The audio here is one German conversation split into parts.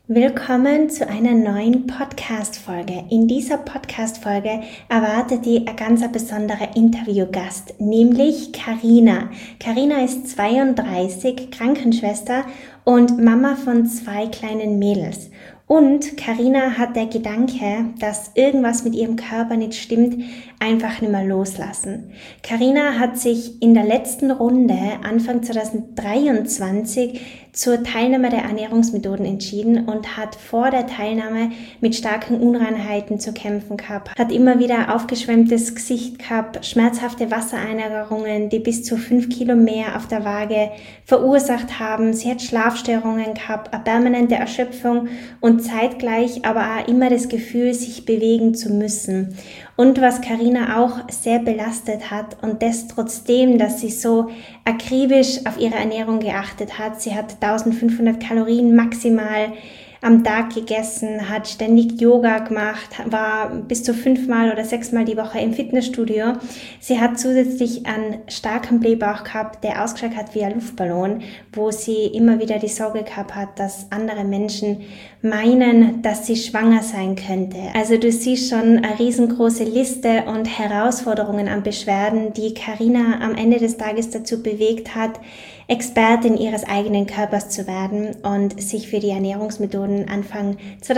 Willkommen zu einer neuen Podcast-Folge. In dieser Podcast-Folge erwartet die ein ganz besonderer Interviewgast, nämlich Karina. Karina ist 32, Krankenschwester und Mama von 2 kleinen Mädels. Und Karina hat der Gedanke, dass irgendwas mit ihrem Körper nicht stimmt, einfach nicht mehr loslassen. Karina hat sich in der letzten Runde, Anfang 2023, zur Teilnahme der Ernährungsmethoden entschieden und hat vor der Teilnahme mit starken Unreinheiten zu kämpfen gehabt, hat immer wieder aufgeschwemmtes Gesicht gehabt, schmerzhafte Wassereinlagerungen, die bis zu 5 Kilo mehr auf der Waage verursacht haben. Sie hat Schlafstörungen gehabt, eine permanente Erschöpfung und zeitgleich aber auch immer das Gefühl, sich bewegen zu müssen. Und was Karina auch sehr belastet hat und das trotzdem, dass sie so akribisch auf ihre Ernährung geachtet hat. Sie hat 1500 Kalorien maximal am Tag gegessen, hat ständig Yoga gemacht, war bis zu 5-mal oder 6-mal die Woche im Fitnessstudio. Sie hat zusätzlich einen starken Blähbauch gehabt, der ausgeschaut hat wie ein Luftballon, wo sie immer wieder die Sorge gehabt hat, dass andere Menschen meinen, dass sie schwanger sein könnte. Also du siehst schon eine riesengroße Liste und Herausforderungen an Beschwerden, die Karina am Ende des Tages dazu bewegt hat, Expertin ihres eigenen Körpers zu werden und sich für die Ernährungsmethoden Anfang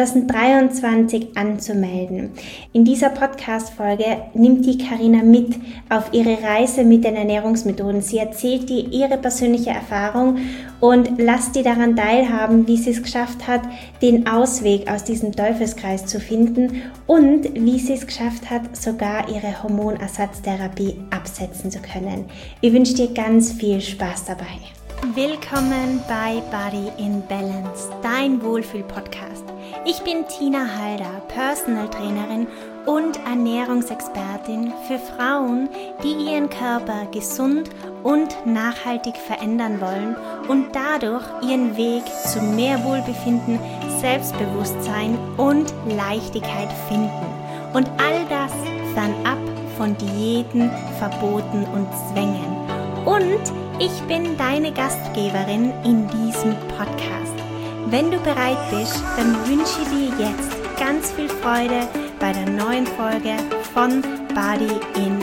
2023 anzumelden. In dieser Podcast-Folge nimmt die Karina mit auf ihre Reise mit den Ernährungsmethoden. Sie erzählt dir ihre persönliche Erfahrung und lasst die daran teilhaben, wie sie es geschafft hat, den Ausweg aus diesem Teufelskreis zu finden und wie sie es geschafft hat, sogar ihre Hormonersatztherapie absetzen zu können. Ich wünsche dir ganz viel Spaß dabei. Willkommen bei Body in Balance, dein Wohlfühl-Podcast. Ich bin Tina Halder, Personal Trainerin und Ernährungsexpertin für Frauen, die ihren Körper gesund und nachhaltig verändern wollen und dadurch ihren Weg zu mehr Wohlbefinden, Selbstbewusstsein und Leichtigkeit finden. Und all das fernab von Diäten, Verboten und Zwängen. Und ich bin deine Gastgeberin in diesem Podcast. Wenn du bereit bist, dann wünsche ich dir jetzt ganz viel Freude bei der neuen Folge von Body in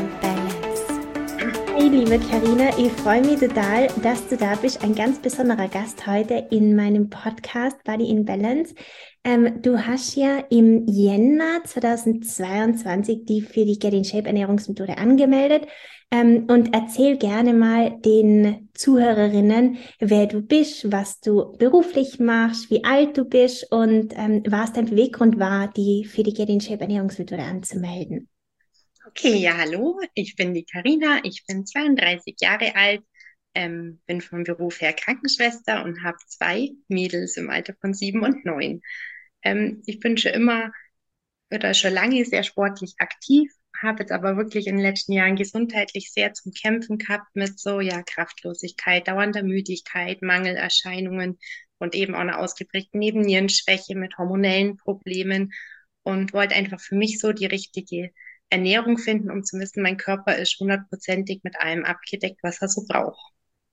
Balance. Hey liebe Karina, ich freue mich total, dass du da bist. Ein ganz besonderer Gast heute in meinem Podcast Body in Balance. Du hast ja im Jänner 2022 die für die Get in Shape Ernährungsmethode angemeldet. Und erzähl gerne mal den Zuhörerinnen, wer du bist, was du beruflich machst, wie alt du bist und was dein Beweggrund war, die für die Get in Shape Ernährungsmethode anzumelden. Okay, ja, hallo, ich bin die Karina, ich bin 32 Jahre alt, bin vom Beruf her Krankenschwester und habe 2 Mädels im Alter von 7 und 9. Ich bin schon immer oder schon lange sehr sportlich aktiv, habe jetzt aber wirklich in den letzten Jahren gesundheitlich sehr zum Kämpfen gehabt mit so, ja, Kraftlosigkeit, dauernder Müdigkeit, Mangelerscheinungen und eben auch einer ausgeprägten Nebennierenschwäche mit hormonellen Problemen und wollte einfach für mich so die richtige Ernährung finden, um zu wissen, mein Körper ist hundertprozentig mit allem abgedeckt, was er so braucht.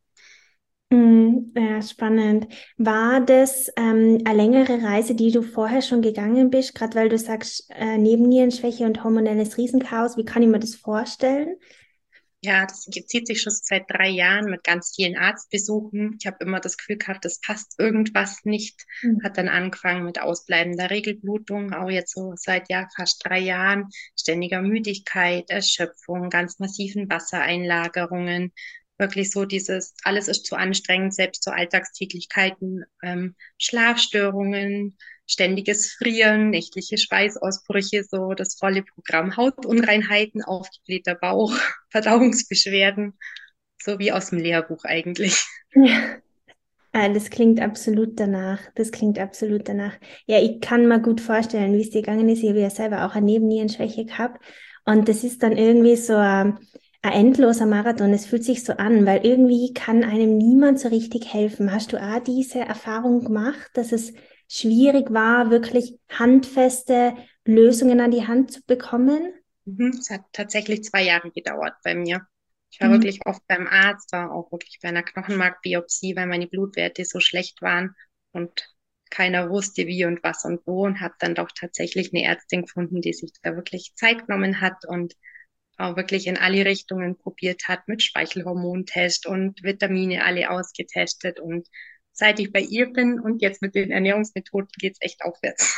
Ja, spannend. War das eine längere Reise, die du vorher schon gegangen bist, gerade weil du sagst, Nebennierenschwäche und hormonelles Riesenchaos? Wie kann ich mir das vorstellen? Ja, das zieht sich schon seit 3 Jahren mit ganz vielen Arztbesuchen. Ich habe immer das Gefühl gehabt, das passt irgendwas nicht. Hm. Hat dann angefangen mit ausbleibender Regelblutung, auch jetzt so seit ja fast 3 Jahren, ständiger Müdigkeit, Erschöpfung, ganz massiven Wassereinlagerungen. Wirklich so dieses, alles ist zu anstrengend, selbst so Alltagstäglichkeiten, Schlafstörungen, ständiges Frieren, nächtliche Schweißausbrüche, so das volle Programm, Hautunreinheiten, aufgeblähter Bauch, Verdauungsbeschwerden, so wie aus dem Lehrbuch eigentlich. Ja. Das klingt absolut danach. Das klingt absolut danach. Ja, ich kann mir gut vorstellen, wie es dir gegangen ist. Ich habe ja selber auch eine Nebennierenschwäche gehabt. Und das ist dann irgendwie so ein endloser Marathon. Es fühlt sich so an, weil irgendwie kann einem niemand so richtig helfen. Hast du auch diese Erfahrung gemacht, dass es schwierig war, wirklich handfeste Lösungen an die Hand zu bekommen? Es hat tatsächlich 2 Jahre gedauert bei mir. Ich war Mhm. wirklich oft beim Arzt, war auch wirklich bei einer Knochenmarkbiopsie, weil meine Blutwerte so schlecht waren. Und keiner wusste wie und was und wo und habe dann doch tatsächlich eine Ärztin gefunden, die sich da wirklich Zeit genommen hat und auch wirklich in alle Richtungen probiert hat mit Speichelhormontest und Vitamine alle ausgetestet. Und seit ich bei ihr bin und jetzt mit den Ernährungsmethoden geht's echt aufwärts.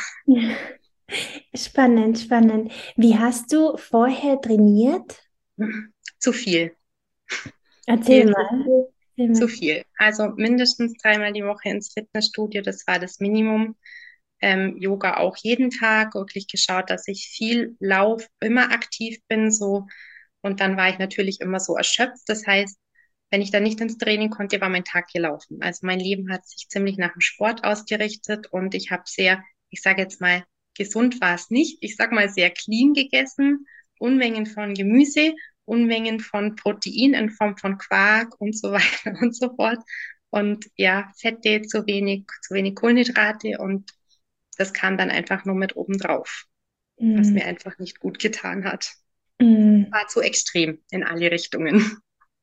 Spannend, spannend. Wie hast du vorher trainiert? Zu viel. Erzähl Viel zu mal. viel. Erzähl Zu mal. viel. Also mindestens 3-mal die Woche ins Fitnessstudio, das war das Minimum. Yoga auch jeden Tag, wirklich geschaut, dass ich viel laufe, immer aktiv bin, so. Und dann war ich natürlich immer so erschöpft. Das heißt, wenn ich dann nicht ins Training konnte, war mein Tag gelaufen. Also mein Leben hat sich ziemlich nach dem Sport ausgerichtet und ich habe sehr, ich sage jetzt mal, gesund war es nicht. Ich sage mal sehr clean gegessen, Unmengen von Gemüse, Unmengen von Protein in Form von Quark und so weiter und so fort. Und ja, Fette, zu wenig Kohlenhydrate und das kam dann einfach nur mit oben drauf, was Mm, mir einfach nicht gut getan hat. mm, War zu extrem in alle Richtungen.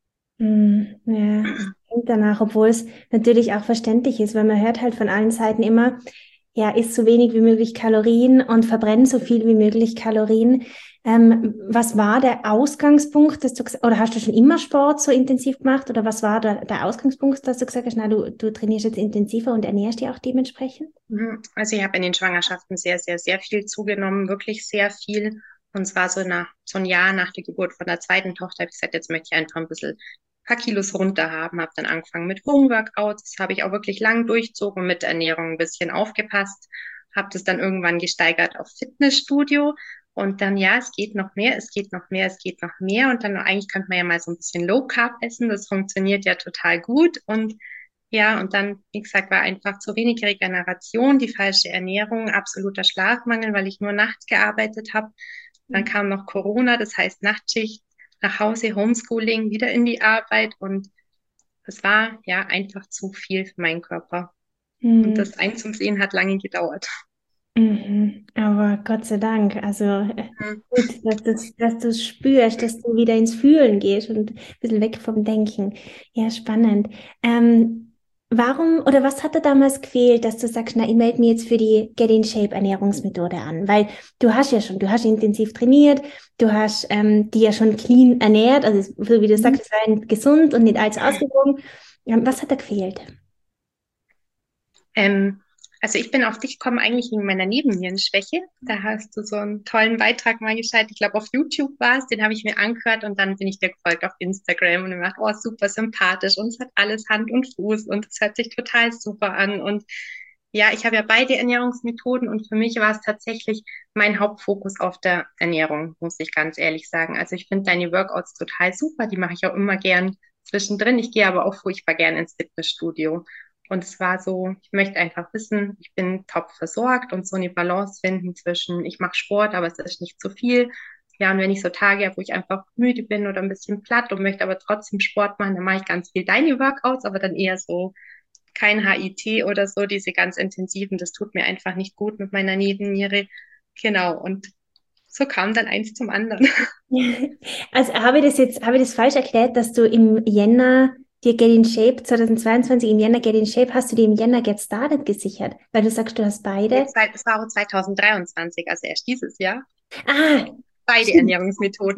ja, es klingt danach, obwohl es natürlich auch verständlich ist, weil man hört halt von allen Seiten immer, ja, isst so wenig wie möglich Kalorien und verbrennt so viel wie möglich Kalorien. Was war der Ausgangspunkt, dass du, oder hast du schon immer Sport so intensiv gemacht oder was war der Ausgangspunkt, dass du gesagt hast, na, du trainierst jetzt intensiver und ernährst dich auch dementsprechend? Also ich habe in den Schwangerschaften sehr, sehr, sehr viel zugenommen, wirklich sehr viel. Und zwar so ein Jahr nach der Geburt von der zweiten Tochter habe ich gesagt, jetzt möchte ich einfach ein bisschen ein paar Kilos runter haben. Habe dann angefangen mit Homeworkouts, das habe ich auch wirklich lang durchzogen, mit Ernährung ein bisschen aufgepasst. Habe das dann irgendwann gesteigert auf Fitnessstudio. Und dann, ja, es geht noch mehr, es geht noch mehr, es geht noch mehr. Und dann eigentlich könnte man ja mal so ein bisschen Low Carb essen. Das funktioniert ja total gut. Und ja, und dann, wie gesagt, war einfach zu wenig Regeneration, die falsche Ernährung, absoluter Schlafmangel, weil ich nur nachts gearbeitet habe. Dann kam noch Corona, das heißt Nachtschicht, nach Hause, Homeschooling, wieder in die Arbeit und es war ja einfach zu viel für meinen Körper. Und Hm. das Einzusehen hat lange gedauert. Mhm. Aber Gott sei Dank, also Mhm. gut, dass du es spürst, dass du wieder ins Fühlen gehst und ein bisschen weg vom Denken. Ja, spannend. Warum oder was hat dir damals gefehlt, dass du sagst, na, ich melde mich jetzt für die Get in Shape Ernährungsmethode an? Weil du hast intensiv trainiert, du hast die ja schon clean ernährt, also so wie du Mhm. sagst, es war gesund und nicht allzu ausgewogen. Was hat da gefehlt? Ähm, also ich bin auf dich gekommen eigentlich wegen meiner Nebennierenschwäche. Da hast du so einen tollen Beitrag mal geschaltet. Ich glaube, auf YouTube war es, den habe ich mir angehört und dann bin ich dir gefolgt auf Instagram und mir gedacht, oh, super sympathisch und es hat alles Hand und Fuß und es hört sich total super an. Und ja, ich habe ja beide Ernährungsmethoden und für mich war es tatsächlich mein Hauptfokus auf der Ernährung, muss ich ganz ehrlich sagen. Also ich finde deine Workouts total super, die mache ich auch immer gern zwischendrin. Ich gehe aber auch furchtbar gern ins Fitnessstudio. Und es war so, ich möchte einfach wissen, ich bin top versorgt und so eine Balance finden zwischen, ich mache Sport, aber es ist nicht zu viel. Ja, und wenn ich so Tage habe, wo ich einfach müde bin oder ein bisschen platt und möchte aber trotzdem Sport machen, dann mache ich ganz viel deine Workouts, aber dann eher so kein HIIT oder so, diese ganz intensiven, das tut mir einfach nicht gut mit meiner Nebenniere. Genau, und so kam dann eins zum anderen. Also habe ich das falsch erklärt, dass du im Jänner dir Get in Shape 2022 im Jänner Get in Shape hast du dir im Jänner Get Started gesichert, weil du sagst, du hast beide. Es war auch 2023, also erst dieses Jahr, Ah, beide stimmt. Ernährungsmethoden.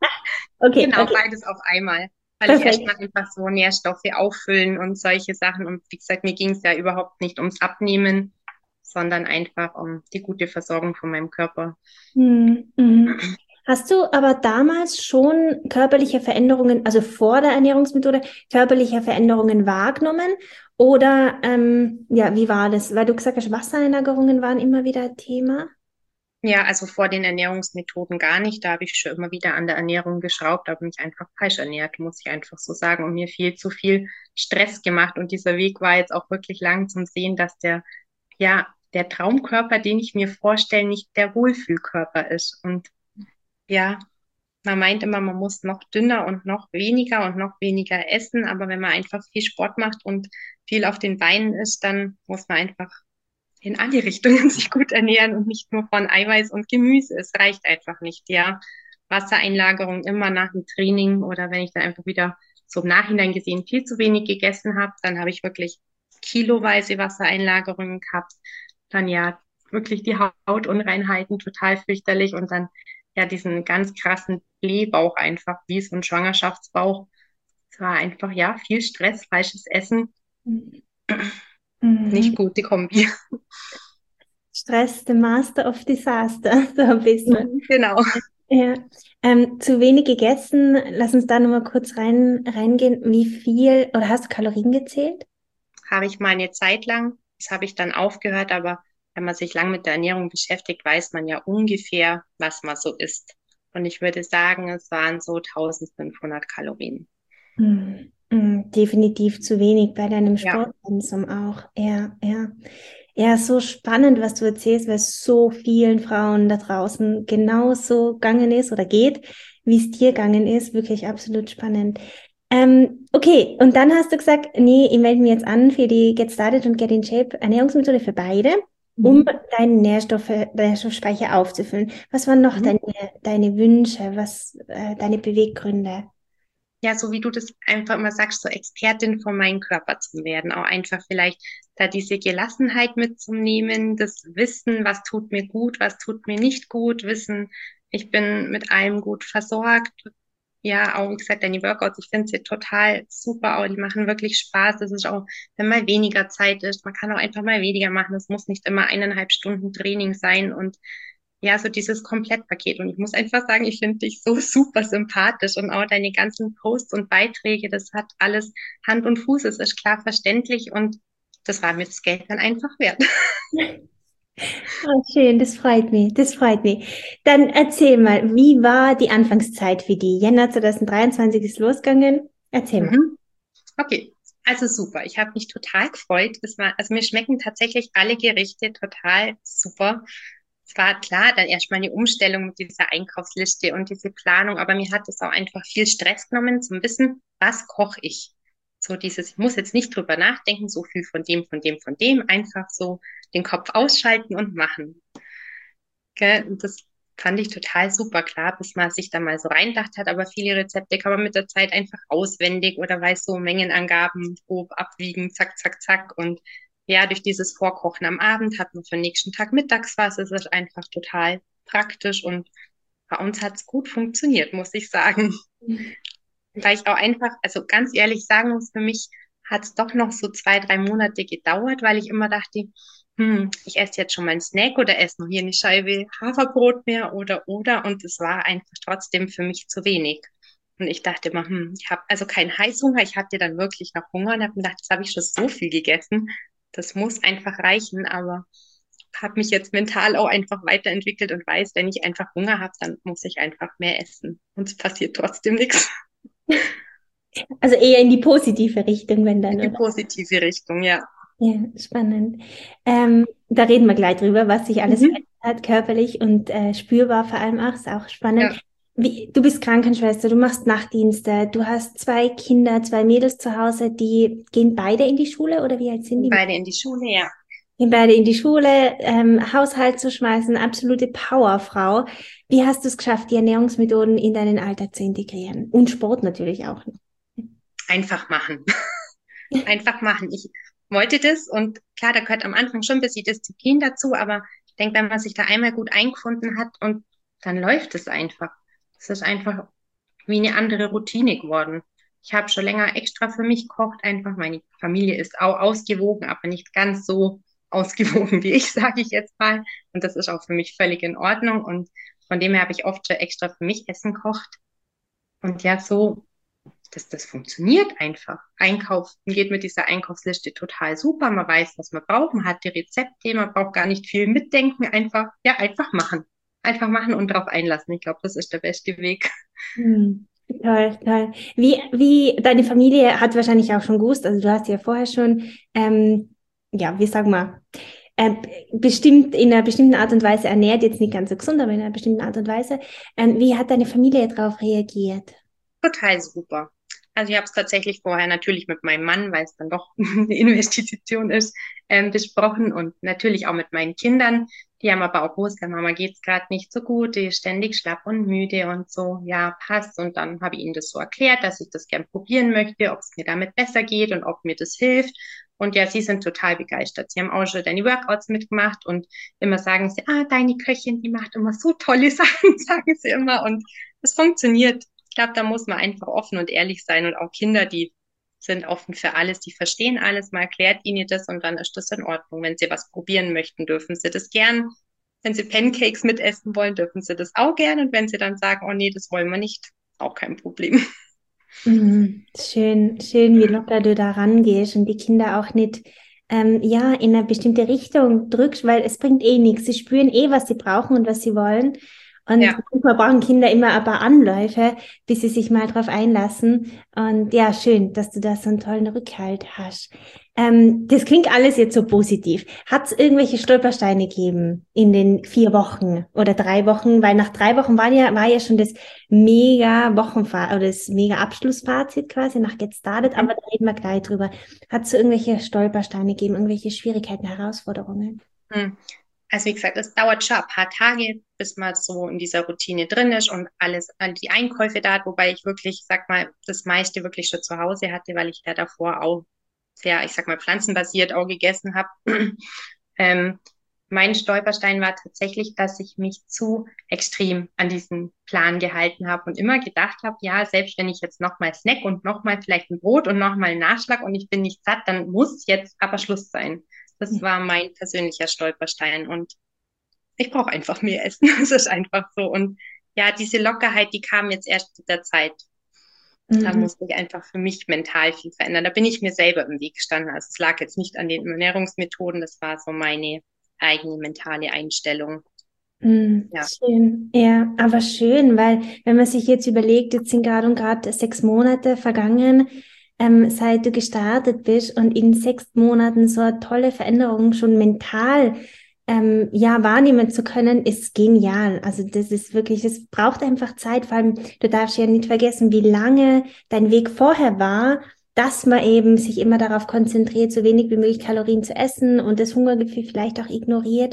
Okay, Genau, okay, beides auf einmal. Weil ich perfekt. erstmal einfach so Nährstoffe auffüllen und solche Sachen. Und wie gesagt, mir ging es ja überhaupt nicht ums Abnehmen, sondern einfach um die gute Versorgung von meinem Körper. Hm, mhm. Hast du aber damals schon körperliche Veränderungen, also vor der Ernährungsmethode, körperliche Veränderungen wahrgenommen? Oder ja, wie war das? Weil du gesagt hast, Wassereinlagerungen waren immer wieder ein Thema. Ja, also vor den Ernährungsmethoden gar nicht. Da habe ich schon immer wieder an der Ernährung geschraubt, habe mich einfach falsch ernährt, muss ich einfach so sagen, und mir viel zu viel Stress gemacht. Und dieser Weg war jetzt auch wirklich lang zum Sehen, dass ja, der Traumkörper, den ich mir vorstelle, nicht der Wohlfühlkörper ist. Und ja, man meint immer, man muss noch dünner und noch weniger essen, aber wenn man einfach viel Sport macht und viel auf den Beinen ist, dann muss man einfach in alle Richtungen sich gut ernähren und nicht nur von Eiweiß und Gemüse. Es reicht einfach nicht, ja. Wassereinlagerung immer nach dem Training oder wenn ich dann einfach wieder so im Nachhinein gesehen viel zu wenig gegessen habe, dann habe ich wirklich kiloweise Wassereinlagerungen gehabt. Dann ja wirklich die Hautunreinheiten total fürchterlich und dann ja diesen ganz krassen Blähbauch einfach, wie so ein Schwangerschaftsbauch. Es war einfach ja viel Stress, falsches Essen, nicht Mhm. gut, die Kombi. Stress, the master of disaster, so ein bisschen. Genau. Ja. Zu wenig gegessen. Lass uns da nochmal kurz reingehen. Wie viel, oder hast du Kalorien gezählt? Habe ich mal eine Zeit lang, das habe ich dann aufgehört, aber wenn man sich lang mit der Ernährung beschäftigt, weiß man ja ungefähr, was man so isst. Und ich würde sagen, es waren so 1500 Kalorien. Definitiv zu wenig bei deinem Ja. Sportpensum auch. Ja, ja. Ja, so spannend, was du erzählst, weil es so vielen Frauen da draußen genauso gegangen ist oder geht, wie es dir gegangen ist. Wirklich absolut spannend. Okay, und dann hast du gesagt, nee, ich melde mich jetzt an für die Get Started und Get in Shape Ernährungsmethode für beide, um Mhm. deinen Nährstoffspeicher aufzufüllen. Was waren noch Mhm. deine Wünsche, deine Beweggründe? Ja, so wie du das einfach immer sagst, so Expertin von meinem Körper zu werden, auch einfach vielleicht da diese Gelassenheit mitzunehmen, das Wissen, was tut mir gut, was tut mir nicht gut, Wissen, ich bin mit allem gut versorgt. Ja, auch wie gesagt, deine Workouts, ich finde sie total super, auch die machen wirklich Spaß. Das ist auch, wenn mal weniger Zeit ist, man kann auch einfach mal weniger machen. Es muss nicht immer 1,5 Stunden Training sein und ja, so dieses Komplettpaket. Und ich muss einfach sagen, ich finde dich so super sympathisch und auch deine ganzen Posts und Beiträge, das hat alles Hand und Fuß. Es ist klar verständlich und das war mir das Geld dann einfach wert. Oh, schön, das freut mich, das freut mich. Dann erzähl mal, wie war die Anfangszeit für die? Jänner 2023 ist losgegangen. Erzähl mal. Mhm. Okay, also super. Ich habe mich total gefreut. Also mir schmecken tatsächlich alle Gerichte total super. Es war klar, dann erstmal eine Umstellung mit dieser Einkaufsliste und diese Planung, aber mir hat es auch einfach viel Stress genommen zum Wissen, was koche ich. So dieses, ich muss jetzt nicht drüber nachdenken, so viel von dem, von dem, von dem, einfach so den Kopf ausschalten und machen. Gell? Und das fand ich total super, klar, bis man sich da mal so reindacht hat, aber viele Rezepte kann man mit der Zeit einfach auswendig oder weiß so Mengenangaben grob abwiegen, zack, zack, zack. Und ja, durch dieses Vorkochen am Abend hat man für den nächsten Tag mittags was. Es ist einfach total praktisch und bei uns hat es gut funktioniert, muss ich sagen. Weil ich auch einfach, also ganz ehrlich sagen muss, für mich hat es doch noch so 2, 3 Monate gedauert, weil ich immer dachte, ich esse jetzt schon mal einen Snack oder esse noch hier eine Scheibe Haferbrot mehr oder. Und es war einfach trotzdem für mich zu wenig. Und ich dachte immer, ich habe also keinen Heißhunger. Ich hatte dann wirklich noch Hunger und habe mir gedacht, jetzt habe ich schon so viel gegessen. Das muss einfach reichen. Aber habe mich jetzt mental auch einfach weiterentwickelt und weiß, wenn ich einfach Hunger habe, dann muss ich einfach mehr essen. Und es passiert trotzdem nichts. Also eher in die positive Richtung, wenn dann, In die oder? positive Richtung, ja. Ja, spannend. Da reden wir gleich drüber, was sich alles Mhm. verändert hat, körperlich und spürbar vor allem auch, ist auch spannend. Ja, Du bist Krankenschwester, du machst Nachtdienste, du hast zwei Kinder, zwei Mädels zu Hause, die gehen beide in die Schule oder wie alt sind die? beide in die Schule, ja. Gehen beide in die Schule, Haushalt zu schmeißen, absolute Powerfrau. Wie hast du es geschafft, die Ernährungsmethoden in deinen Alltag zu integrieren? Und Sport natürlich auch noch. Einfach machen. Einfach machen. Ich wollte das und klar, da gehört am Anfang schon ein bisschen Disziplin dazu, aber ich denke, wenn man sich da einmal gut eingefunden hat und dann läuft es einfach. Es ist einfach wie eine andere Routine geworden. Ich habe schon länger extra für mich gekocht, einfach meine Familie ist auch ausgewogen, aber nicht ganz so ausgewogen wie ich, sage ich jetzt mal. Und das ist auch für mich völlig in Ordnung. Und von dem her habe ich oft schon extra für mich Essen gekocht. Und ja, so, das funktioniert einfach. Einkaufen geht mit dieser Einkaufsliste total super. Man weiß, was man braucht. Man hat die Rezepte. Man braucht gar nicht viel mitdenken. Einfach, ja, einfach machen. Einfach machen und darauf einlassen. Ich glaube, das ist der beste Weg. Hm. Toll, toll. Deine Familie hat wahrscheinlich auch schon gewusst, also du hast ja vorher schon, ja, wie sagen wir, äh, bestimmt in einer bestimmten Art und Weise ernährt, jetzt nicht ganz so gesund, aber in einer bestimmten Art und Weise. Wie hat deine Familie darauf reagiert? Total super. Also ich habe es tatsächlich vorher natürlich mit meinem Mann, weil es dann doch eine Investition ist, besprochen und natürlich auch mit meinen Kindern. Die haben aber auch gewusst, der Mama geht's gerade nicht so gut, die ist ständig schlapp und müde und so. Ja, passt. Und dann habe ich ihnen das so erklärt, dass ich das gern probieren möchte, ob es mir damit besser geht und ob mir das hilft. Und ja, sie sind total begeistert. Sie haben auch schon deine Workouts mitgemacht und immer sagen sie, deine Köchin, die macht immer so tolle Sachen, sagen sie immer. Und es funktioniert. Ich glaube, da muss man einfach offen und ehrlich sein. Und auch Kinder, die sind offen für alles, die verstehen alles. Man erklärt ihnen das und dann ist das in Ordnung. Wenn sie was probieren möchten, dürfen sie das gern. Wenn sie Pancakes mitessen wollen, dürfen sie das auch gern. Und wenn sie dann sagen, oh nee, das wollen wir nicht, auch kein Problem. Schön, schön, wie locker du da rangehst und die Kinder auch nicht ja, in eine bestimmte Richtung drückst, weil es bringt eh nichts. Sie spüren eh, was sie brauchen und was sie wollen. Und Ja. manchmal brauchen Kinder immer ein paar Anläufe, bis sie sich mal drauf einlassen. Und ja, schön, dass du da so einen tollen Rückhalt hast. Das klingt alles jetzt so positiv. Hat es irgendwelche Stolpersteine gegeben in den 4 Wochen oder 3 Wochen? Weil nach 3 Wochen war ja schon das mega Wochenfazit oder das mega Abschlussfazit quasi nach Get Started, aber da reden wir gleich drüber. Hat es so irgendwelche Stolpersteine gegeben, irgendwelche Schwierigkeiten, Herausforderungen? Hm. Also wie gesagt, es dauert schon ein paar Tage, bis man so in dieser Routine drin ist und alles, all die Einkäufe da hat, wobei ich wirklich, sag mal, das meiste wirklich schon zu Hause hatte, weil ich ja davor auch sehr, ich sag mal, pflanzenbasiert auch gegessen habe. ähm, Mein Stolperstein war tatsächlich, dass ich mich zu extrem an diesen Plan gehalten habe und immer gedacht habe, ja, selbst wenn ich jetzt nochmal Snack und nochmal vielleicht ein Brot und nochmal einen Nachschlag und ich bin nicht satt, dann muss jetzt aber Schluss sein. Das war mein persönlicher Stolperstein und ich brauche einfach mehr Essen. Es ist einfach so. Und ja, diese Lockerheit, die kam jetzt erst mit der Zeit. Da Mhm. musste ich einfach für mich mental viel verändern. Da bin ich mir selber im Weg gestanden. Also es lag jetzt nicht an den Ernährungsmethoden, das war so meine eigene mentale Einstellung. Ja. Schön, ja, aber schön, weil wenn man sich jetzt überlegt, jetzt sind gerade und gerade 6 Monate vergangen, seit du gestartet bist und in 6 Monaten so eine tolle Veränderung schon mental ja wahrnehmen zu können, ist genial. Also das ist wirklich, das braucht einfach Zeit. Vor allem, du darfst ja nicht vergessen, wie lange dein Weg vorher war, dass man eben sich immer darauf konzentriert, so wenig wie möglich Kalorien zu essen und das Hungergefühl vielleicht auch ignoriert.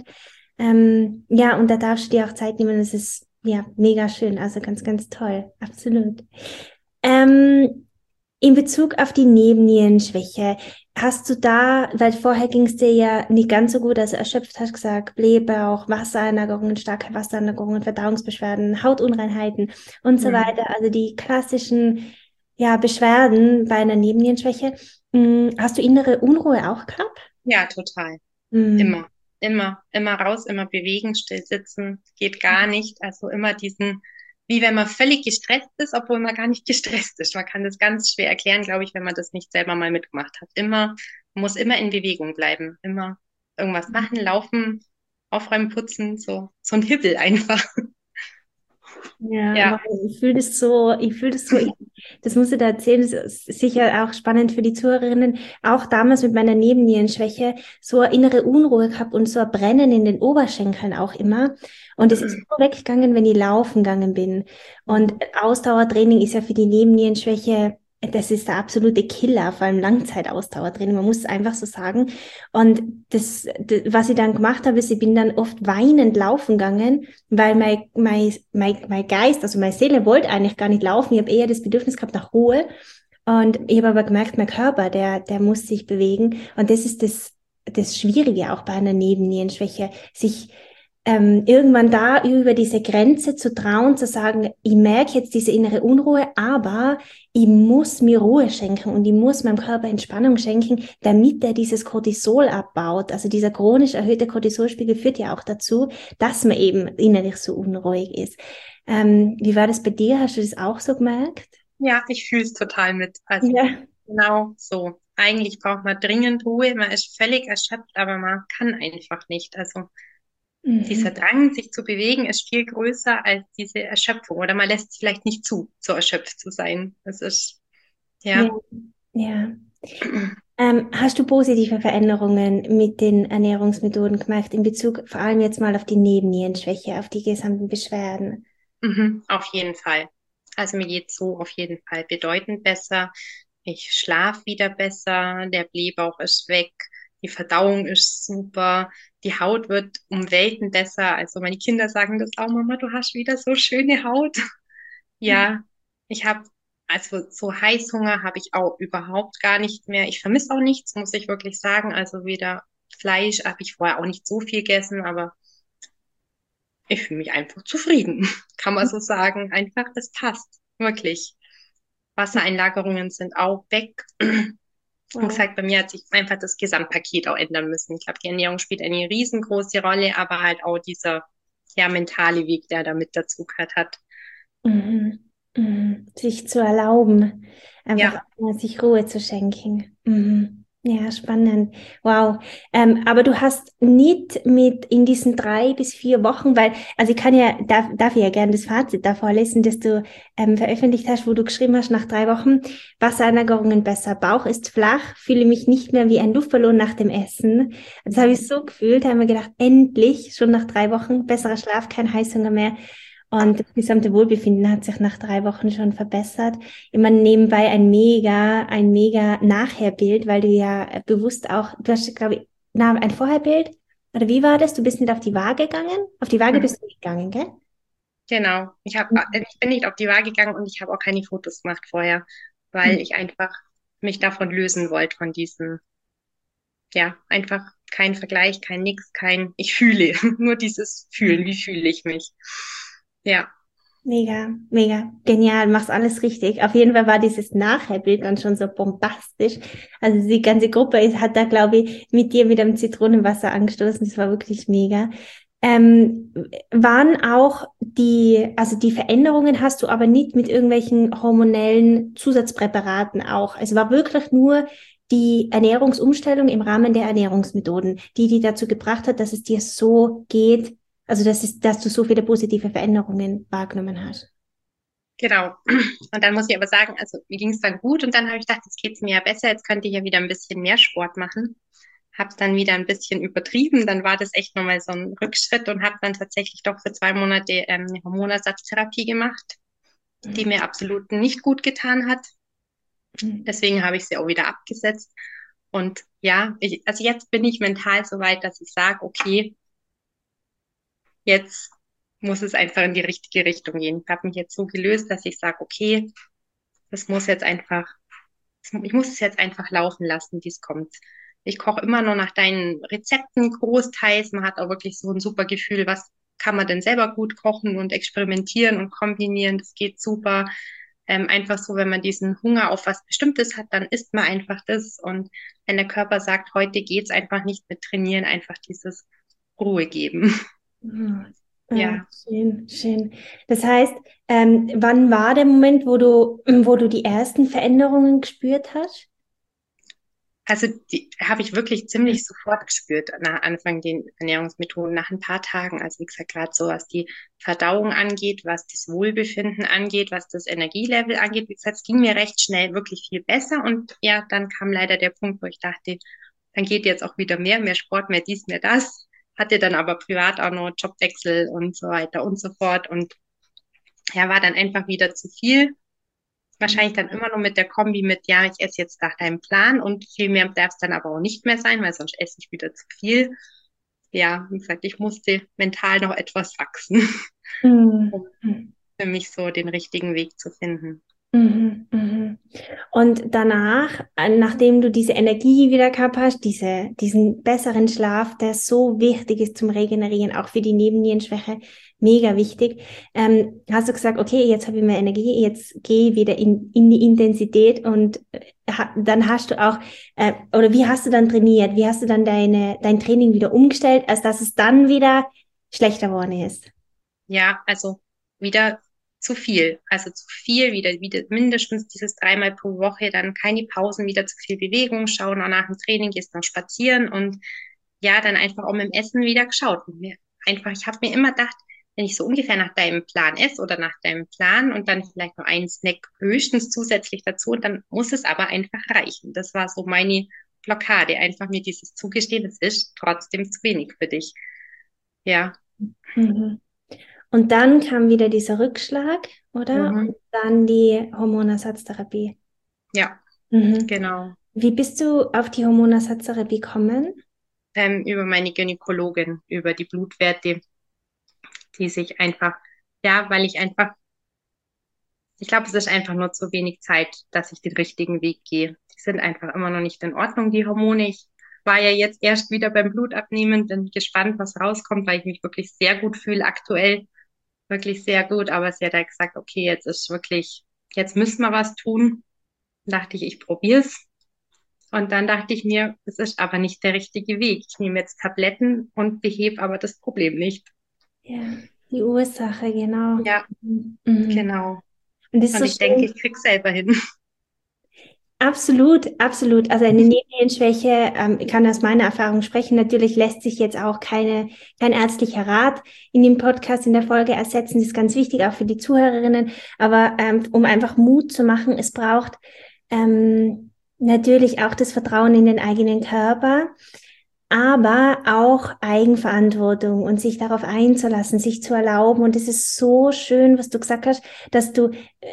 Ja, und da darfst du dir auch Zeit nehmen. Das ist ja mega schön. Also ganz, ganz toll. Absolut. Ähm, in Bezug auf die Nebennierenschwäche, hast du da, weil vorher ging es dir ja nicht ganz so gut, also erschöpft hast gesagt, Blähbauch, Wassereinlagerungen, starke Wassereinlagerungen, Verdauungsbeschwerden, Hautunreinheiten und so Mhm. weiter. Also die klassischen ja, Beschwerden bei einer Nebennierenschwäche. Hast du innere Unruhe auch gehabt? Ja, total. Mm. Immer, immer raus, immer bewegen, still sitzen, geht gar nicht. Also immer diesen, wie wenn man völlig gestresst ist, obwohl man gar nicht gestresst ist. Man kann das ganz schwer erklären, glaube ich, wenn man das nicht selber mal mitgemacht hat. Man muss immer in Bewegung bleiben, immer irgendwas machen, laufen, aufräumen, putzen, so ein Hibbel einfach. Ja, Ja. aber ich fühle das so, das muss ich da erzählen, das ist sicher auch spannend für die Zuhörerinnen, auch damals mit meiner Nebennierenschwäche, so eine innere Unruhe gehabt und so ein Brennen in den Oberschenkeln auch immer. Und es ist nur weggegangen, wenn ich laufen gegangen bin. Und Mhm. Ausdauertraining ist ja für die Nebennierenschwäche, das ist der absolute Killer, vor allem Langzeitausdauertraining, man muss es einfach so sagen. Und was ich dann gemacht habe, ist, ich bin dann oft weinend laufen gegangen, weil mein Geist, also meine Seele wollte eigentlich gar nicht laufen. Ich habe eher das Bedürfnis gehabt nach Ruhe. Und ich habe aber gemerkt, mein Körper, der muss sich bewegen. Und das ist das Schwierige auch bei einer Nebennierenschwäche, sich irgendwann da über diese Grenze zu trauen, zu sagen, ich merke jetzt diese innere Unruhe, aber ich muss mir Ruhe schenken und ich muss meinem Körper Entspannung schenken, damit er dieses Cortisol abbaut. Also dieser chronisch erhöhte Cortisolspiegel führt ja auch dazu, dass man eben innerlich so unruhig ist. Wie war das bei dir? Hast du das auch so gemerkt? Ja, ich fühle es total mit. Also Ja. genau so. Eigentlich braucht man dringend Ruhe. Man ist völlig erschöpft, aber man kann einfach nicht. Also dieser Mhm. Drang, sich zu bewegen, ist viel größer als diese Erschöpfung. Oder man lässt es vielleicht nicht zu, so erschöpft zu sein. Das ist, Ja, ja. ja. Hast du positive Veränderungen mit den Ernährungsmethoden gemacht in Bezug vor allem jetzt mal auf die Nebennierenschwäche, auf die gesamten Beschwerden? Mhm, auf jeden Fall. Also mir geht so auf jeden Fall bedeutend besser. Ich schlafe wieder besser, der Blähbauch ist weg, die Verdauung ist super, die Haut wird um Welten besser. Also meine Kinder sagen das auch, Mama, du hast wieder so schöne Haut. Ja, ich habe Also so Heißhunger habe ich auch überhaupt gar nicht mehr. Ich vermisse auch nichts, muss ich wirklich sagen. Also weder Fleisch habe ich vorher auch nicht so viel gegessen, aber ich fühle mich einfach zufrieden, kann man so sagen. Einfach, es passt, wirklich. Wassereinlagerungen sind auch weg. Wie Wow. gesagt, bei mir hat sich einfach das Gesamtpaket auch ändern müssen. Ich glaube, die Ernährung spielt eine riesengroße Rolle, aber halt auch dieser ja, mentale Weg, der da mit dazu gehört hat. Mhm. Mhm. Sich zu erlauben, einfach Ja, auch mal sich Ruhe zu schenken. Mhm. Ja, spannend. Wow. Aber du hast nicht mit in diesen 3 bis 4 Wochen, weil, also ich kann ja, darf ich ja gerne das Fazit da vorlesen, das du veröffentlicht hast, wo du geschrieben hast, nach 3 Wochen, Wassereinlagerungen besser, Bauch ist flach, fühle mich nicht mehr wie ein Luftballon nach dem Essen. Das habe ich so gefühlt, da haben wir gedacht, endlich, schon nach 3 Wochen, besserer Schlaf, kein Heißhunger mehr. Und das gesamte Wohlbefinden hat sich nach 3 Wochen schon verbessert. Immer nebenbei ein mega Nachherbild, weil du ja bewusst auch, du hast, glaube ich, ein Vorherbild? Oder wie war das? Du bist nicht auf die Waage gegangen? Auf die Waage mhm. bist du nicht gegangen, gell? Genau. Ich bin nicht auf die Waage gegangen und ich habe auch keine Fotos gemacht vorher, weil ich einfach mich davon lösen wollte, von diesem, ja, einfach kein Vergleich, kein Nix, kein, ich fühle, nur dieses Fühlen, wie fühle ich mich. Ja, Mega, mega, genial, machst alles richtig. Auf jeden Fall war dieses Nachherbild dann schon so bombastisch. Also die ganze Gruppe hat da, glaube ich, mit dir mit dem Zitronenwasser angestoßen. Das war wirklich mega. Ähm, Waren auch also die Veränderungen hast du aber nicht mit irgendwelchen hormonellen Zusatzpräparaten auch. Es war wirklich nur die Ernährungsumstellung im Rahmen der Ernährungsmethoden, die dazu gebracht hat, dass es dir so geht, also dass du so viele positive Veränderungen wahrgenommen hast. genau. Und dann muss ich aber sagen, also mir ging es dann gut und dann habe ich gedacht, jetzt geht es mir ja besser, jetzt könnte ich ja wieder ein bisschen mehr Sport machen. Habe es dann wieder ein bisschen übertrieben, dann war das echt nochmal so ein Rückschritt und habe dann tatsächlich doch für 2 Monate eine Hormonersatztherapie gemacht, die Mhm. mir absolut nicht gut getan hat. Mhm. Deswegen habe ich sie auch wieder abgesetzt. Und ja, also jetzt bin ich mental so weit, dass ich sage, okay, jetzt muss es einfach in die richtige Richtung gehen. Ich habe mich jetzt so gelöst, dass ich sage, okay, das muss jetzt einfach, ich muss es jetzt einfach laufen lassen, wie es kommt. Ich koche immer nur nach deinen Rezepten großteils. Man hat auch wirklich so ein super Gefühl, was kann man denn selber gut kochen und experimentieren und kombinieren. Das geht super. Einfach so, wenn man diesen Hunger auf was Bestimmtes hat, dann isst man einfach das. Und wenn der Körper sagt, heute geht's einfach nicht mit Trainieren, einfach dieses Ruhe geben. Mhm. Ja, Ja. schön, schön. Das heißt, wann war der Moment, wo du die ersten Veränderungen gespürt hast? Also die habe ich wirklich ziemlich sofort gespürt nach Anfang den Ernährungsmethoden, nach ein paar Tagen. Also wie gesagt, gerade so was die Verdauung angeht, was das Wohlbefinden angeht, was das Energielevel angeht. Wie gesagt, es ging mir recht schnell wirklich viel besser. Und ja, dann kam leider der Punkt, wo ich dachte, dann geht jetzt auch wieder mehr Sport, mehr dies, mehr das. Hatte dann aber privat auch noch Jobwechsel und so weiter und so fort. Und ja, war dann einfach wieder zu viel. Wahrscheinlich dann immer nur mit der Kombi mit, ja, ich esse jetzt nach deinem Plan und viel mehr darf es dann aber auch nicht mehr sein, weil sonst esse ich wieder zu viel. Ja, wie gesagt, ich musste mental noch etwas wachsen, um Mhm. für mich so den richtigen Weg zu finden. Mhm, mhm. Und danach, nachdem du diese Energie wieder gehabt hast, diesen besseren Schlaf, der so wichtig ist zum Regenerieren, auch für die Nebennierenschwäche, mega wichtig, hast du gesagt, okay, jetzt habe ich mehr Energie, jetzt gehe ich wieder in die Intensität und dann hast du auch, oder wie hast du dann trainiert? Wie hast du dann dein Training wieder umgestellt, als dass es dann wieder schlechter geworden ist? Ja, also wieder zu viel. Also zu viel, wieder mindestens dieses 3-mal pro Woche, dann keine Pausen, wieder zu viel Bewegung, schauen auch nach dem Training, gehst noch spazieren und ja, dann einfach auch mit dem Essen wieder geschaut. Und einfach, ich habe mir immer gedacht, wenn ich so ungefähr nach deinem Plan esse oder nach deinem Plan und dann vielleicht noch einen Snack höchstens zusätzlich dazu und dann muss es aber einfach reichen. Das war so meine Blockade, einfach mir dieses Zugestehen, es ist trotzdem zu wenig für dich. Ja. Mhm. Und dann kam wieder dieser Rückschlag, oder? Mhm. Und dann die Hormonersatztherapie. Ja, Mhm. genau. Wie bist du auf die Hormonersatztherapie gekommen? Über meine Gynäkologin, über die Blutwerte, die sich einfach, ja, weil ich einfach Ich glaube, es ist einfach nur zu wenig Zeit, dass ich den richtigen Weg gehe. Die sind einfach immer noch nicht in Ordnung, die Hormone. Ich war ja jetzt erst wieder beim Blutabnehmen, bin gespannt, was rauskommt, weil ich mich wirklich sehr gut fühle aktuell. Wirklich sehr gut. Aber sie hat halt gesagt, okay, jetzt ist wirklich, jetzt müssen wir was tun. Dachte ich probiere es. Und dann dachte ich mir, es ist aber nicht der richtige Weg. Ich nehme jetzt Tabletten und behebe aber das Problem nicht. Ja, die Ursache, genau. Ja, Mhm. genau. Und das ist Und so ich denke, ich schön. krieg's selber hin. Absolut, absolut. Also eine Nebennierenschwäche, ich kann aus meiner Erfahrung sprechen. Natürlich lässt sich jetzt auch kein ärztlicher Rat in dem Podcast, in der Folge ersetzen. Das ist ganz wichtig, auch für die Zuhörerinnen. Aber um einfach Mut zu machen, es braucht natürlich auch das Vertrauen in den eigenen Körper, aber auch Eigenverantwortung und sich darauf einzulassen, sich zu erlauben. Und es ist so schön, was du gesagt hast, dass du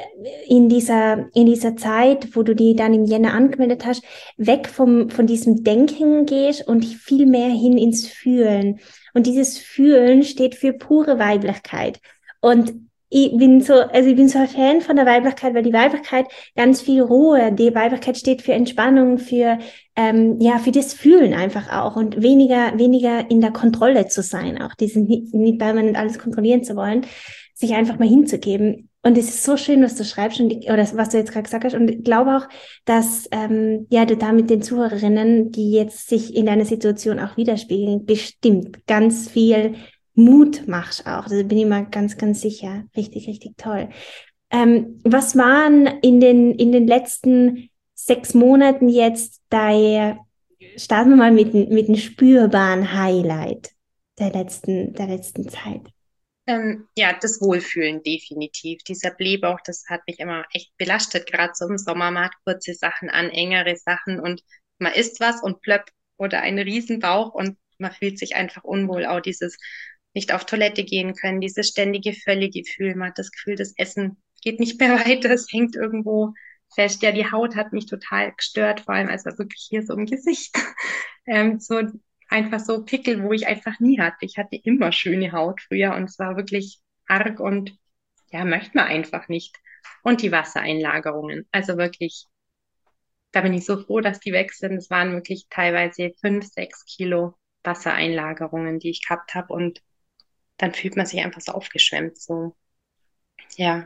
in dieser Zeit, wo du die dann im Jänner angemeldet hast, weg von diesem Denken gehst und viel mehr hin ins Fühlen. Und dieses Fühlen steht für pure Weiblichkeit. Und ich bin so ein Fan von der Weiblichkeit, weil die Weiblichkeit ganz viel Ruhe, die Weiblichkeit steht für Entspannung, ja, für das Fühlen einfach auch und weniger in der Kontrolle zu sein, auch diesen nicht permanent alles kontrollieren zu wollen, sich einfach mal hinzugeben. Und es ist so schön, was du schreibst oder was du jetzt gerade gesagt hast. Und ich glaube auch, dass ja, du da mit den Zuhörerinnen, die jetzt sich in deiner Situation auch widerspiegeln, bestimmt ganz viel Mut machst auch. Also bin ich mal ganz sicher. Richtig, richtig toll. Was waren in den letzten 6 Monaten jetzt starten wir mal mit einem spürbaren Highlight der letzten Zeit? Ja, das Wohlfühlen definitiv. Dieser Blähbauch, das hat mich immer echt belastet, gerade so im Sommer. Man hat kurze Sachen an, engere Sachen und man isst was und plöpp oder ein Riesenbauch und man fühlt sich einfach unwohl. Auch dieses nicht auf Toilette gehen können, dieses ständige Völlegefühl. Man hat das Gefühl, das Essen geht nicht mehr weiter, es hängt irgendwo fest. Ja, die Haut hat mich total gestört, vor allem also wirklich hier so im Gesicht. So einfach so Pickel, wo ich einfach nie hatte. Ich hatte immer schöne Haut früher und es war wirklich arg und ja, möchte man einfach nicht. Und die Wassereinlagerungen. Also wirklich, da bin ich so froh, dass die weg sind. Es waren wirklich teilweise 5, 6 Kilo Wassereinlagerungen, die ich gehabt habe. Und dann fühlt man sich einfach so aufgeschwemmt. So, ja,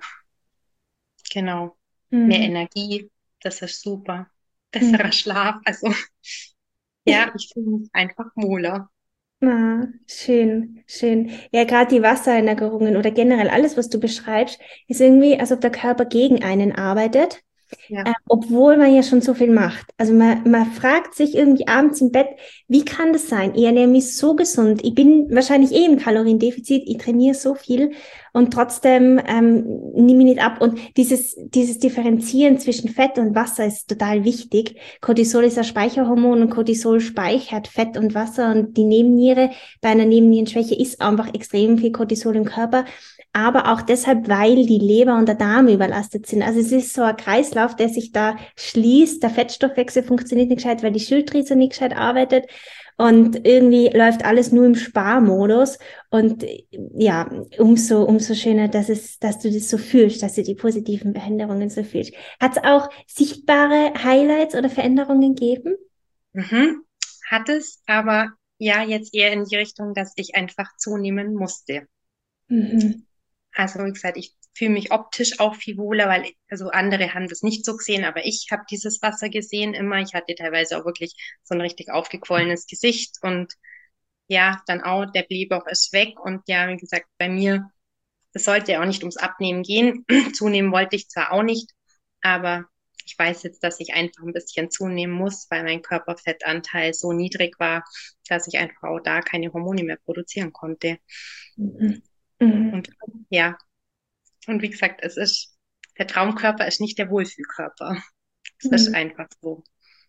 genau. Mehr Mhm. Energie, das ist super. Besserer Mhm. Schlaf. Also ja, ich fühle mich einfach wohler. Ah, schön, schön. Ja, gerade die Wassereinlagerungen oder generell alles, was du beschreibst, ist irgendwie, als ob der Körper gegen einen arbeitet. Ja. Obwohl man ja schon so viel macht. Also man fragt sich irgendwie abends im Bett, wie kann das sein? Ich ernähre mich so gesund. Ich bin wahrscheinlich eh im Kaloriendefizit. Ich trainiere so viel und trotzdem nehme ich nicht ab. Und dieses Differenzieren zwischen Fett und Wasser ist total wichtig. Cortisol ist ein Speicherhormon und Cortisol speichert Fett und Wasser und die Nebenniere bei einer Nebennierenschwäche ist einfach extrem viel Cortisol im Körper, aber auch deshalb, weil die Leber und der Darm überlastet sind. Also es ist so ein Kreislauf, der sich da schließt. Der Fettstoffwechsel funktioniert nicht gescheit, weil die Schilddrüse nicht gescheit arbeitet. Und irgendwie läuft alles nur im Sparmodus. Und ja, umso schöner, dass du das so fühlst, dass du die positiven Veränderungen so fühlst. Hat es auch sichtbare Highlights oder Veränderungen gegeben? Mhm. Hat es, aber ja, jetzt eher in die Richtung, dass ich einfach zunehmen musste. Mhm. Also wie gesagt, ich fühle mich optisch auch viel wohler, weil also andere haben das nicht so gesehen, aber ich habe dieses Wasser gesehen immer. Ich hatte teilweise auch wirklich so ein richtig aufgequollenes Gesicht und ja, dann auch der Blähbauch ist weg und ja, wie gesagt, bei mir, es sollte ja auch nicht ums Abnehmen gehen. Zunehmen wollte ich zwar auch nicht, aber ich weiß jetzt, dass ich einfach ein bisschen zunehmen muss, weil mein Körperfettanteil so niedrig war, dass ich einfach auch da keine Hormone mehr produzieren konnte. Mhm. Mhm. Und ja, und wie gesagt, der Traumkörper ist nicht der Wohlfühlkörper. Es ist Mhm. einfach so.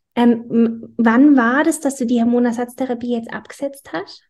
Wann war das, dass du die Hormonersatztherapie jetzt abgesetzt hast?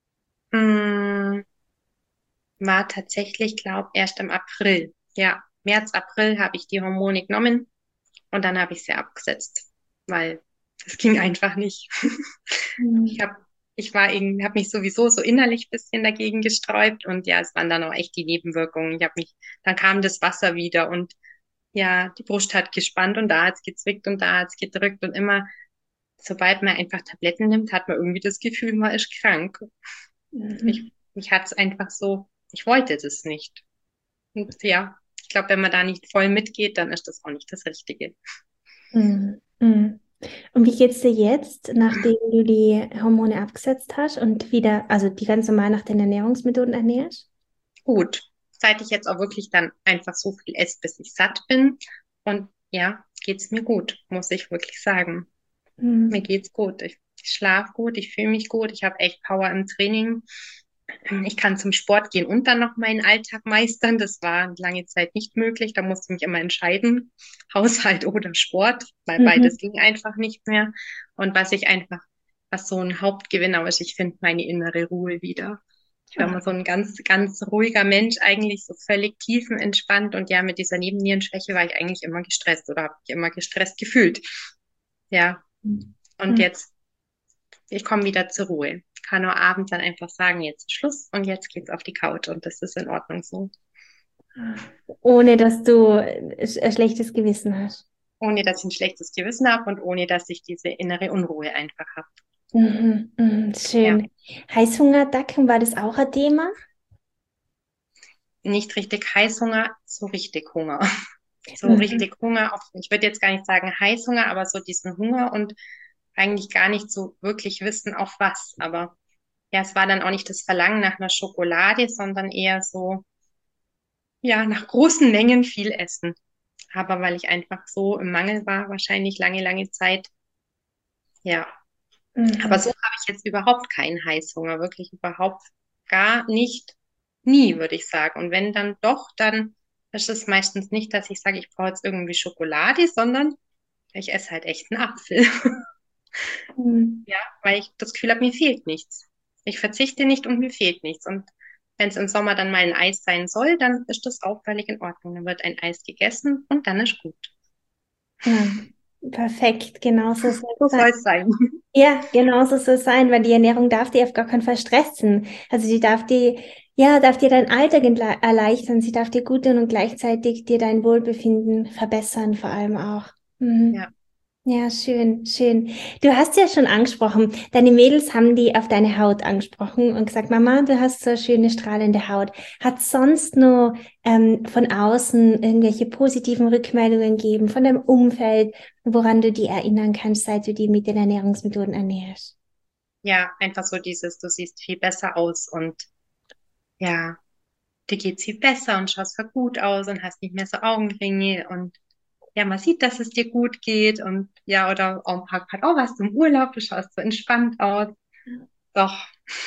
Mm, war tatsächlich, glaube erst im April. Ja, März, April habe ich die Hormone genommen und dann habe ich sie abgesetzt, weil das ging einfach nicht. Ich Mhm. habe ich war irgendwie, habe mich sowieso so innerlich ein bisschen dagegen gesträubt und ja, es waren dann auch echt die Nebenwirkungen. Dann kam das Wasser wieder und ja, die Brust hat gespannt und da hat's gezwickt und da hat's gedrückt und immer, sobald man einfach Tabletten nimmt, hat man irgendwie das Gefühl, man ist krank. Mhm. Ich hatte es einfach so, ich wollte das nicht. Und ja, ich glaube, wenn man da nicht voll mitgeht, dann ist das auch nicht das Richtige. Mhm. Mhm. Und wie geht's dir jetzt, nachdem du die Hormone abgesetzt hast und wieder, also die ganz normal nach den Ernährungsmethoden ernährst? Gut, seit ich jetzt auch wirklich dann einfach so viel esse, bis ich satt bin. Und ja, geht's mir gut, muss ich wirklich sagen. Mir Mhm. geht's gut. Ich schlafe gut, ich fühle mich gut, ich habe echt Power im Training. Ich kann zum Sport gehen und dann noch meinen Alltag meistern. Das war lange Zeit nicht möglich. Da musste ich mich immer entscheiden, Haushalt oder Sport, weil beides Mhm. ging einfach nicht mehr. Und was so ein Hauptgewinner ist, ich finde meine innere Ruhe wieder. Ich war Ah, immer so ein ganz, ganz ruhiger Mensch, eigentlich so völlig tiefenentspannt. Und ja, mit dieser Nebennierenschwäche war ich eigentlich immer gestresst oder habe mich immer gestresst gefühlt. Ja, und mhm. jetzt ich komme wieder zur Ruhe. Kann nur abends dann einfach sagen, jetzt ist Schluss und jetzt geht's auf die Couch und das ist in Ordnung so. Ohne dass du ein schlechtes Gewissen hast. Ohne dass ich ein schlechtes Gewissen habe und ohne dass ich diese innere Unruhe einfach habe. Mhm. Mhm. Ja, Schön. Heißhungerattacken, war das auch ein Thema? nicht richtig Heißhunger, so richtig Hunger. So Mhm. richtig Hunger, ich würde jetzt gar nicht sagen Heißhunger, aber so diesen Hunger und eigentlich gar nicht so wirklich wissen, auf was. Aber ja, es war dann auch nicht das Verlangen nach einer Schokolade, sondern eher so, ja, nach großen Mengen viel essen. Aber weil ich einfach so im Mangel war, wahrscheinlich lange, lange Zeit. Ja, aber Mhm. so habe ich jetzt überhaupt keinen Heißhunger, wirklich überhaupt gar nicht, nie, würde ich sagen. Und wenn dann doch, dann ist es meistens nicht, dass ich sage, ich brauche jetzt irgendwie Schokolade, sondern ich esse halt echt einen Apfel. Mhm. Ja, weil ich das Gefühl habe, mir fehlt nichts. Ich verzichte nicht und mir fehlt nichts. Und wenn es im Sommer dann mal ein Eis sein soll, dann ist das auch völlig in Ordnung. Dann wird ein Eis gegessen und dann ist gut. Ja, perfekt, genau so soll So es sein. soll es sein. Ja, genau so soll es sein, weil die Ernährung darf dir auf gar keinen Fall stressen. Also die darf dir, ja, darf dir deinen Alltag erleichtern, sie darf dir gut tun und gleichzeitig dir dein Wohlbefinden verbessern, vor allem auch. Ja. Mhm. Ja, schön, schön. Du hast ja schon angesprochen, deine Mädels haben die auf deine Haut angesprochen und gesagt, Mama, du hast so eine schöne strahlende Haut. Hat sonst nur von außen irgendwelche positiven Rückmeldungen gegeben von deinem Umfeld, woran du die erinnern kannst, seit du die mit den Ernährungsmethoden ernährst? Ja, einfach so dieses, du siehst viel besser aus und ja, dir geht's viel besser und schaust voll gut aus und hast nicht mehr so Augenringe und ja, man sieht, dass es dir gut geht und ja, oder auch ein paar Mal, oh, warst du im Urlaub, du schaust so entspannt aus. Doch,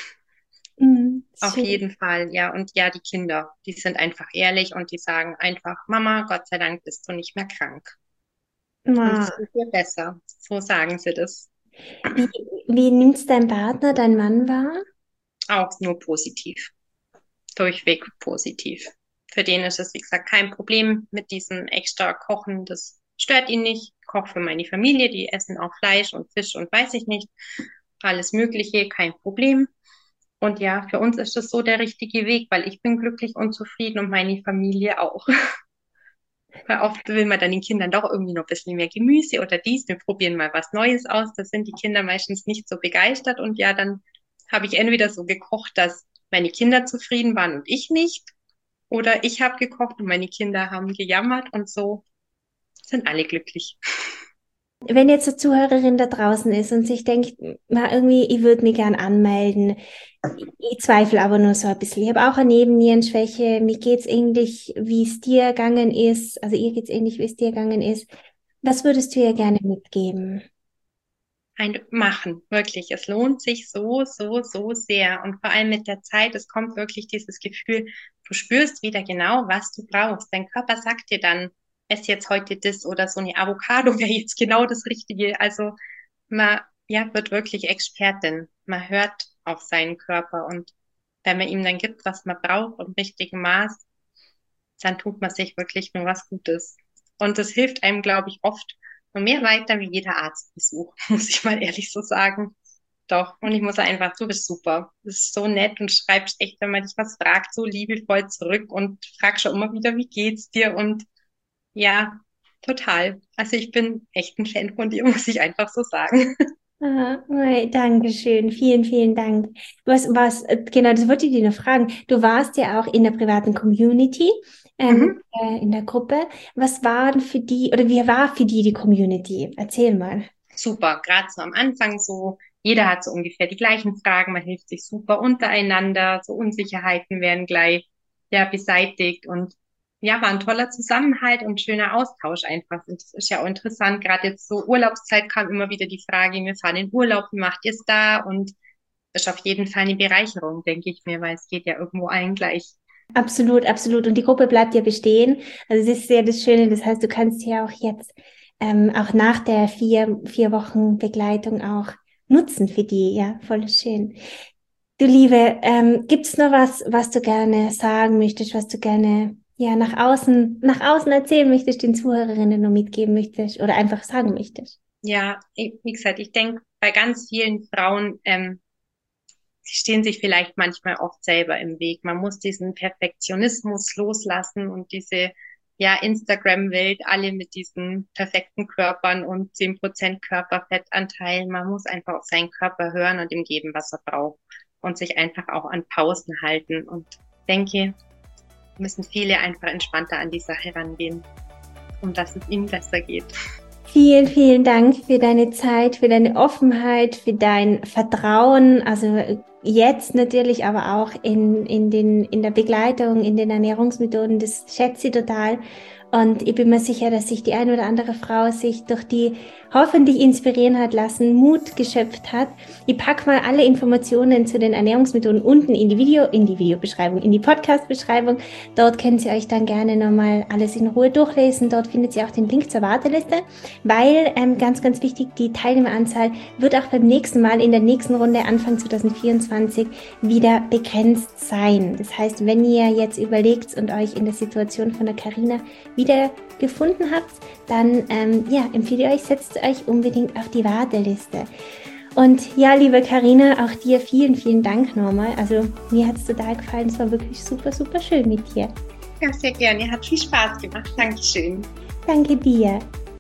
Mhm, auf schön. jeden Fall, ja. Und ja, die Kinder, die sind einfach ehrlich und die sagen einfach, Mama, Gott sei Dank bist du nicht mehr krank. Und es Ah, geht dir besser. So sagen sie das. Wie, wie nimmt's dein Partner, dein Mann wahr? Auch nur positiv. Durchweg positiv. Für den ist es, wie gesagt, kein Problem mit diesem extra Kochen. Das stört ihn nicht. Ich koche für meine Familie, die essen auch Fleisch und Fisch und weiß ich nicht. Alles Mögliche, kein Problem. Und ja, für uns ist das so der richtige Weg, weil ich bin glücklich und zufrieden und meine Familie auch. Weil oft will man dann den Kindern doch irgendwie noch ein bisschen mehr Gemüse oder dies. Wir probieren mal was Neues aus. Da sind die Kinder meistens nicht so begeistert. Und ja, dann habe ich entweder so gekocht, dass meine Kinder zufrieden waren und ich nicht. Oder ich habe gekocht und meine Kinder haben gejammert und so sind alle glücklich. Wenn jetzt eine Zuhörerin da draußen ist und sich denkt, na, irgendwie, ich würde mich gern anmelden, ich zweifle aber nur so ein bisschen. Ich habe auch eine Nebennierenschwäche. Mir geht's ähnlich, wie es dir gegangen ist. Also ihr geht's ähnlich, wie es dir gegangen ist. Was würdest du ihr gerne mitgeben? Ein Machen, wirklich. Es lohnt sich so, so, so sehr. Und vor allem mit der Zeit, es kommt wirklich dieses Gefühl, du spürst wieder genau, was du brauchst. Dein Körper sagt dir dann, ess jetzt heute das oder so eine Avocado wäre jetzt genau das Richtige. Also man, ja, wird wirklich Expertin. Man hört auf seinen Körper und wenn man ihm dann gibt, was man braucht im richtigen Maß, dann tut man sich wirklich nur was Gutes. Und das hilft einem, glaube ich, oft und mehr weiter wie jeder Arztbesuch, muss ich mal ehrlich so sagen. Doch. Und ich muss einfach, du bist super. Du bist so nett und schreibst echt, wenn man dich was fragt, so liebevoll zurück und fragst schon immer wieder, wie geht's dir? Und ja, total. Also ich bin echt ein Fan von dir, muss ich einfach so sagen. Ah, danke schön. Vielen, vielen Dank. Genau, das wollte ich dir noch fragen. Du warst ja auch in der privaten Community, Mhm. in der Gruppe. Was war denn für die, oder wie war für die Community? Erzähl mal. Super, gerade so am Anfang so, jeder hat so ungefähr die gleichen Fragen, man hilft sich super untereinander, so Unsicherheiten werden gleich ja beseitigt und ja, war ein toller Zusammenhalt und schöner Austausch einfach. Und das ist ja auch interessant, gerade jetzt so Urlaubszeit kam immer wieder die Frage, wir fahren in Urlaub, wie macht ihr es da? Und das ist auf jeden Fall eine Bereicherung, denke ich mir, weil es geht ja irgendwo allen gleich. Absolut, absolut. Und die Gruppe bleibt ja bestehen. Also das ist ja das Schöne. Das heißt, du kannst ja auch jetzt, auch nach der vier Wochen Begleitung auch nutzen für die. Ja, voll schön. Du Liebe, gibt's noch was du gerne sagen möchtest, was du gerne, ja, nach außen erzählen möchtest, den Zuhörerinnen nur mitgeben möchtest oder einfach sagen möchtest? Ja, wie gesagt, ich denke, bei ganz vielen Frauen, sie stehen sich vielleicht manchmal oft selber im Weg. Man muss diesen Perfektionismus loslassen und diese, ja, Instagram-Welt, alle mit diesen perfekten Körpern und 10% Körperfettanteil. Man muss einfach auf seinen Körper hören und ihm geben, was er braucht und sich einfach auch an Pausen halten. Und ich denke, müssen viele einfach entspannter an die Sache rangehen, um dass es ihnen besser geht. Vielen, vielen Dank für deine Zeit, für deine Offenheit, für dein Vertrauen. Also jetzt natürlich, aber auch in der Begleitung, in den Ernährungsmethoden. Das schätze ich total. Und ich bin mir sicher, dass sich die eine oder andere Frau sich durch die hoffentlich inspirieren hat lassen, Mut geschöpft hat. Ich packe mal alle Informationen zu den Ernährungsmethoden unten in die Videobeschreibung, in die Podcast-Beschreibung. Dort könnt ihr euch dann gerne nochmal alles in Ruhe durchlesen. Dort findet ihr auch den Link zur Warteliste, weil ganz, ganz wichtig, die Teilnehmeranzahl wird auch beim nächsten Mal in der nächsten Runde Anfang 2024 wieder begrenzt sein. Das heißt, wenn ihr jetzt überlegt und euch in der Situation von der Carina wieder gefunden habt, dann empfehle ich euch, setzt euch unbedingt auf die Warteliste. Und ja, liebe Carina, auch dir vielen, vielen Dank nochmal. Also mir hat es total gefallen. Es war wirklich super, super schön mit dir. Ja, sehr gerne. Hat viel Spaß gemacht. Dankeschön. Danke dir.